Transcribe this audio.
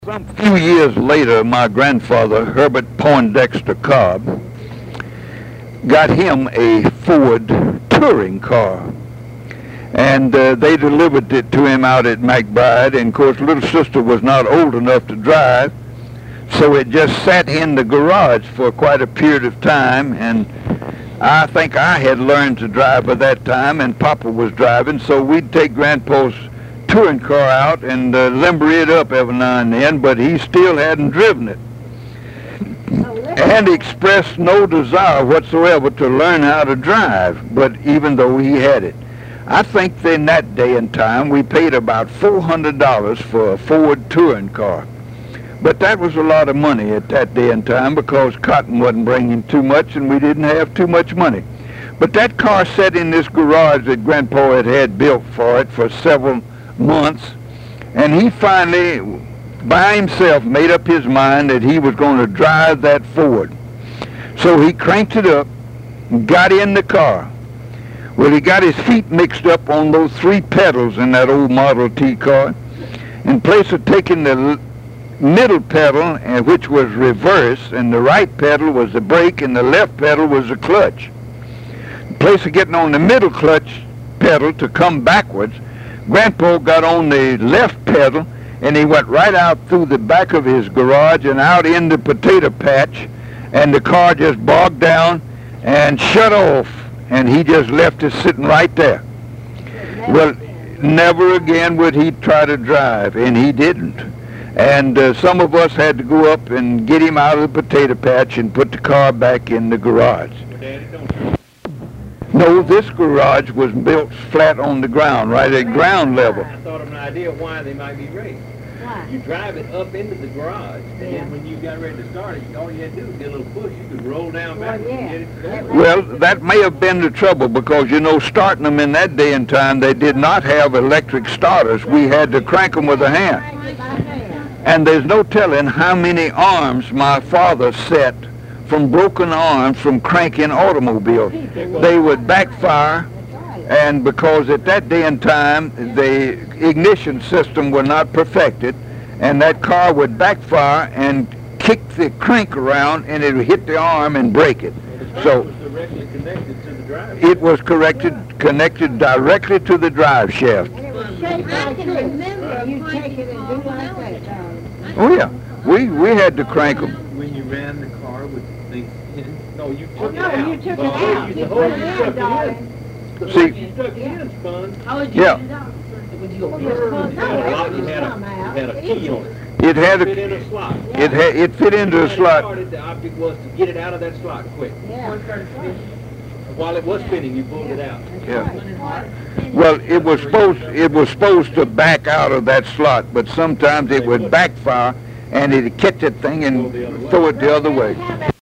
Some few years later, my grandfather, Herbert Poindexter Cobb, got him a Ford touring car. And they delivered it to him out at McBride. And, of course, little sister was not old enough to drive, so it just sat in the garage for quite a period of time. And I think I had learned to drive by that time, and Papa was driving, so we'd take Grandpa's touring car out and limber it up every now and then, but he still hadn't driven it and expressed no desire whatsoever to learn how to drive, but even though he had it. I think in that day and time we paid about $400 for a Ford touring car, but that was a lot of money at that day and time because cotton wasn't bringing too much and we didn't have too much money. But that car sat in this garage that Grandpa had built for it for several months, and he finally by himself made up his mind that he was going to drive that Ford. So he cranked it up and got in the car. Well, he got his feet mixed up on those three pedals in that old Model T car. In place of taking the middle pedal, which was reverse, and the right pedal was the brake and the left pedal was the clutch. In place of getting on the middle clutch pedal to come backwards, Grandpa got on the left pedal and he went right out through the back of his garage and out in the potato patch, and the car just bogged down and shut off, and he just left it sitting right there. Well, never again would he try to drive, and he didn't. And some of us had to go up and get him out of the potato patch and put the car back in the garage. No, this garage was built flat on the ground, right at ground level. I thought of an idea why they might be raised. Why? You drive it up into the garage, and then when you got ready to start it, all you had to do was get a little push. You could roll down backwards and get it going. Well, that may have been the trouble because, you know, starting them in that day and time, they did not have electric starters. We had to crank them with a hand. And there's no telling how many arms my father set from broken arms from cranking automobiles. They would backfire, and because at that day and time the ignition system was not perfected, and that car would backfire and kick the crank around and it would hit the arm and break it. So it was connected directly to the drive shaft. I can remember you take it and do like that. Oh yeah, we had to crank them. When you ran the car with things in, no, you took it No, out. you took it out. You put it in, darling. See, you stuck it in, spun. yeah, You had a key on it. it had Fit in a slot. it fit into a slot. The object was to get it out of that slot quick. Yeah. While it was spinning, you pulled it out. Yeah. Well, it was supposed to back out of that slot, but sometimes it would backfire and it'd catch that thing and throw it the other way.